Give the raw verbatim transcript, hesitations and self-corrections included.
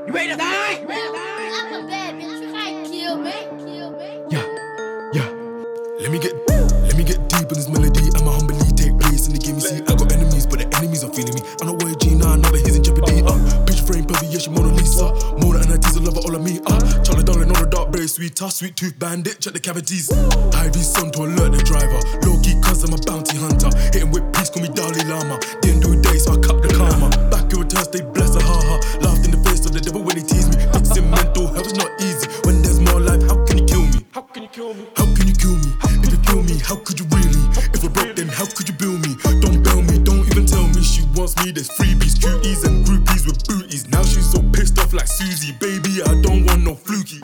You ready to die? I'm a bad bitch. You can't kill me. Kill me. Yeah, yeah. Let me get, let me get deep in this melody. I'ma humbly take place in the game. You see, I got enemies, but the enemies are feeling me. I'm not worried, Gina, now that he's in jeopardy. Uh, picture frame, pervy, yeah, she Mona Lisa. Mona and her teaser, love her all of me. Uh, Charlie darling on the dark, very sweet. Tough, sweet tooth bandit, check the cavities. Ivy son to alert the driver. Low key, cause I'm a bounty hunter. Hitting with peace, call me Dalai Lama. Didn't do a day, so I cut the karma. Back in return, stay blessed, ha ha. Laughed in the face of the devil when he teased me. Fixing mental health is not easy. When there's more life, how can you kill me? How can you kill me? How can you kill me? If you kill me, how could you really? If we're broke, then how could you bill me? Don't bail me, don't even tell me she wants me. There's freebies, cuties and groupies with booties. Now she's so pissed off like Susie. Baby, I don't want no fluky.